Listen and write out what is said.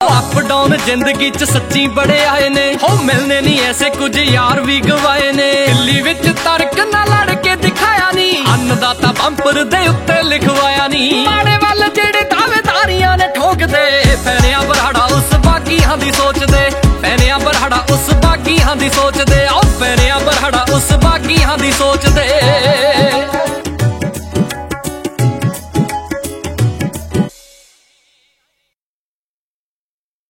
Up down ਜ਼ਿੰਦਗੀ ਚ ਸੱਚੀ ਬੜੇ ਆਏ ਨੇ, ਹੋ ਮਿਲਨੇ ਨਹੀਂ ਐਸੇ ਕੁਝ ਯਾਰ ਵੀ ਗਵਾਏ ਨੇ। ਦਿੱਲੀ ਵਿੱਚ ਤਰਕ ਨਾ ਲੜ ਕੇ ਦਿਖਾਇਆ ਨੀ, ਅੰਨਦਾਤਾ ਬੰਪਰ ਦੇ ਉੱਤੇ ਲਿਖਵਾਇਆ ਨੀ। ਮਾੜੇ ਵੱਲ ਜਿਹੜੇ ਦਾਅਵੇਦਾਰੀਆਂ ਨੇ ਠੋਕਦੇ, ਪੈਣਿਆ ਬਰਾੜਾ ਉਸ ਬਾਗੀਆਂ ਦੀ ਸੋਚਦੇ, ਪੈਣਿਆ ਬਰਾੜਾ ਉਸ ਬਾਗੀਆਂ ਦੀ ਸੋਚਦੇ, ਆਓ ਪੈਣਿਆ ਬਰਾੜਾ ਉਸ ਬਾਗੀਆਂ ਦੀ ਸੋਚਦੇ।